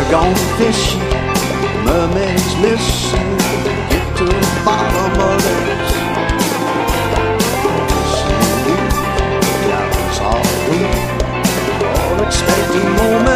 gone fishing, mermaids missing. Get to the bottom of this. That was all we all expecting moment.